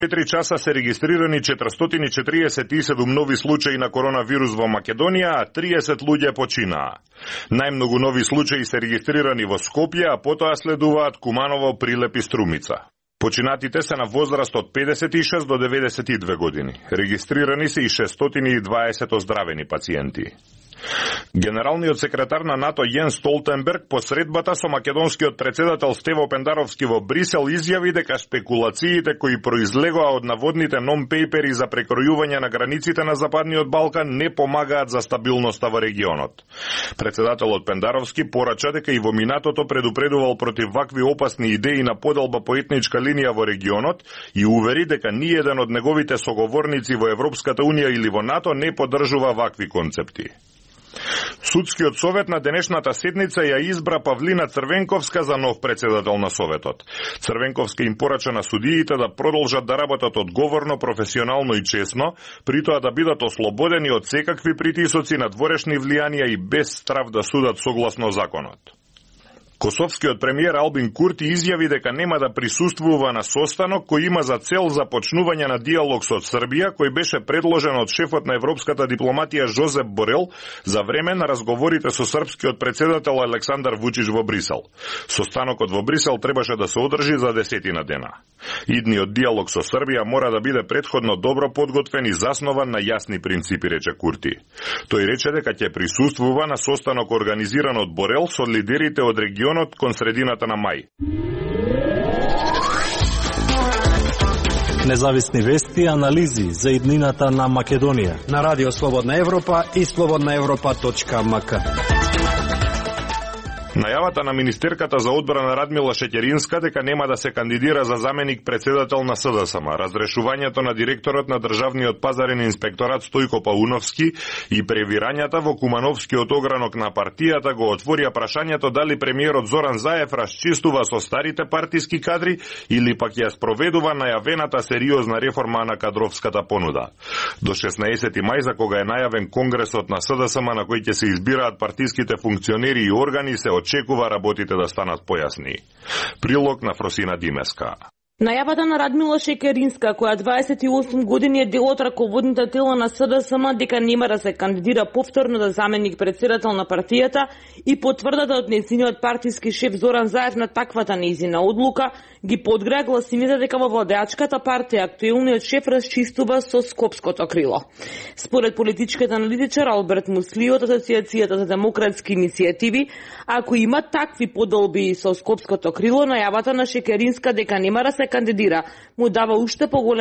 4 часа се регистрирани 447 нови случаи на коронавирус во Македонија, а 30 луѓе починаа. Најмногу нови случаи се регистрирани во Скопје, а потоа следуваат Куманово, Прилеп и Струмица. Починатите се на возраст од 56 до 92 години. Регистрирани се и 620 оздравени пациенти. Генералниот секретар на НАТО Јенс Столтенберг по средбата со македонскиот председател Стево Пендаровски во Брисел изјави дека спекулациите кои произлегоа од наводните нон-пейпери за прекројување на границите на Западниот Балкан не помагаат за стабилноста во регионот. Председателот Пендаровски порача дека и во минатото предупредувал против вакви опасни идеи на поделба по етничка линија во регионот и увери дека ниеден од неговите соговорници во Европската Унија или во НАТО не поддржува вакви концепти. Судскиот совет на денешната седница ја избра Павлина Црвенковска за нов председател на советот. Црвенковска им порача на судиите да продолжат да работат одговорно, професионално и честно, притоа да бидат ослободени од секакви притисоци на дворешни влијанија и без страв да судат согласно законот. Косовскиот премиер Албин Курти изјави дека нема да присуствува на состанок кој има за цел започнување на диалог со Србија, кој беше предложен од шефот на европската дипломатија Жозеп Борел за време на разговорите со српскиот председател Александар Вучич во Брисел. Состанокот во Брисел требаше да се одржи за 10 дена. Идниот диалог со Србија мора да биде претходно добро подготвен и заснован на јасни принципи, рече Курти. Тој рече дека ќе присуствува на состанок организиран од Борел со лидерите од регионот кон средината на мај. Независни вести и анализи за иднината на Македонија на Радио Слободна Европа и slobodnaevropa.mk. Најавата на министерката за одбрана Радмила Шеќеринска дека нема да се кандидира за заменик председател на СДСМ, разрешувањето на директорот на Државниот пазарен инспекторат Стојко Пауновски и превирањата во Кумановскиот огранок на партијата го отворија прашањето дали премиерот Зоран Заев расчистува со старите партиски кадри или пак ја спроведува најавената сериозна реформа на кадровската понуда. До 16 мај, за кога е најавен конгресот на СДСМ на кој ќе се избираат партиските функционери и органи, се очекува работите да станат појасни. Прилог на Фросина Димеска. Најавата на Радмила Шеќеринска, која 28 години е дел од раководните тела на СДСМ, дека нема да се кандидира повторно за заменик председател на партијата и потврдата од нејзиниот партиски шеф Зоран Заев на таквата нејзина одлука, ги подгреа гласините дека во владеачката партија актуелниот шеф расчистува со скопското крило. Според политичкиот аналитичар Алберт Мусли од Асоциацијата за демократски иницијативи, ако има такви поделби со скопското крило, најавата на Шеќеринска дека нема да се кандидира му дава уште поголем